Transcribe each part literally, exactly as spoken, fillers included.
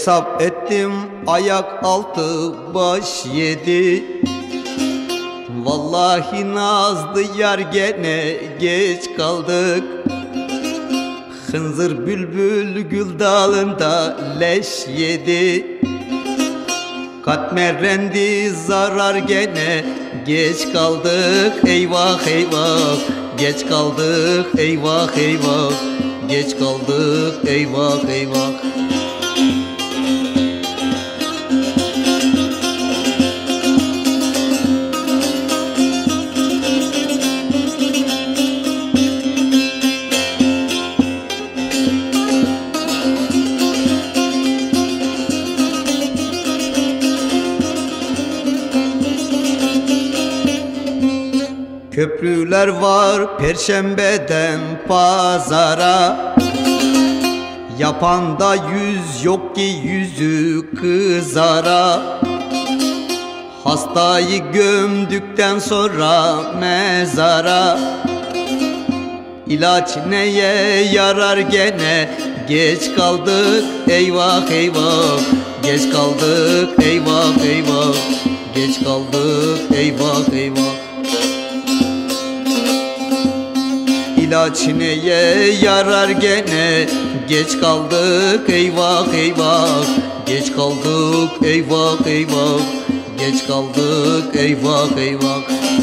Hesap ettim ayak altı baş yedi. Vallahi nazlı yar gene geç kaldık. Hınzır bülbül gül dalında leş yedi. Katmerendi zarar gene geç kaldık. Eyvah eyvah geç kaldık. Eyvah eyvah geç kaldık. Eyvah eyvah. Köprüler var Perşembeden pazara. Yapan da yüz yok ki yüzü kızara. Hastayı gömdükten sonra mezara. İlaç neye yarar gene geç kaldık. Eyvah eyvah geç kaldık. Eyvah eyvah geç kaldık. Eyvah eyvah. İlaç neye yarar gene geç kaldık. Eyvah eyvah geç kaldık. Eyvah eyvah geç kaldık. Eyvah eyvah.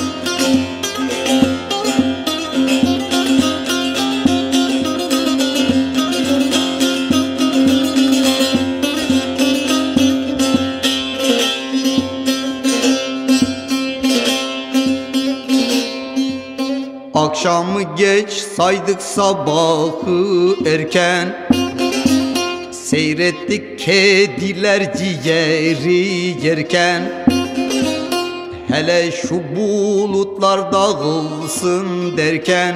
Akşamı geç saydık sabahı erken. Seyrettik kediler ciğeri yerken. Hele şu bulutlar dağılsın derken.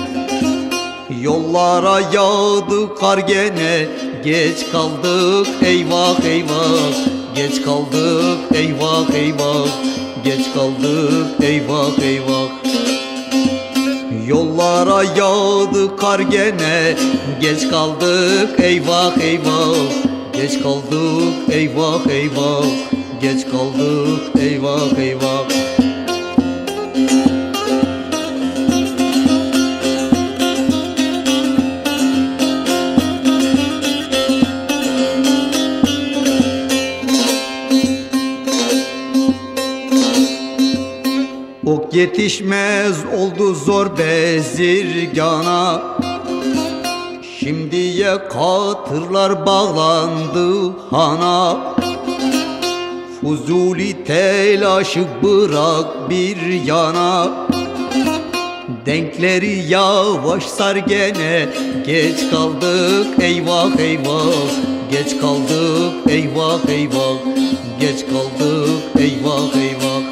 Yollara yağdı kar gene geç kaldık. Eyvah eyvah geç kaldık. Eyvah eyvah geç kaldık. Eyvah eyvah. Yollara yağdı kar gene geç kaldık. Eyvah eyvah geç kaldık. Eyvah eyvah geç kaldık. Eyvah eyvah. Ok yetişmez oldu zor bezirgana. Şimdiye katırlar bağlandı hana. Fuzuli telaşı bırak bir yana. Denkleri yavaş sar gene geç kaldık. Eyvah eyvah geç kaldık. Eyvah eyvah geç kaldık. Eyvah eyvah.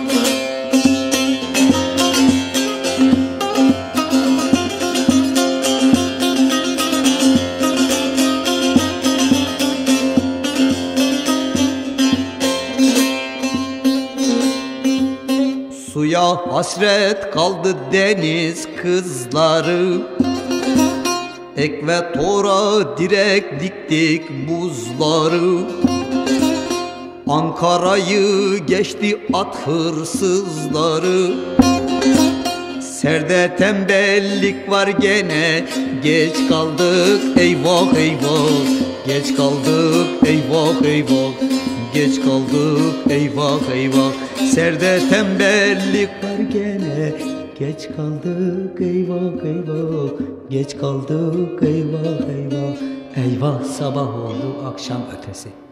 Suya hasret kaldı deniz kızları. Ekvatora direk diktik buzları. Ankara'yı geçti at hırsızları. Serde tembellik var gene geç kaldık. Eyvah eyvah geç kaldık. Eyvah eyvah geç kaldık. Eyvah eyvah. Serde tembellik var gene geç kaldık. Eyvah eyvah geç kaldık. Eyvah eyvah. Eyvah sabah oldu akşam ötesi.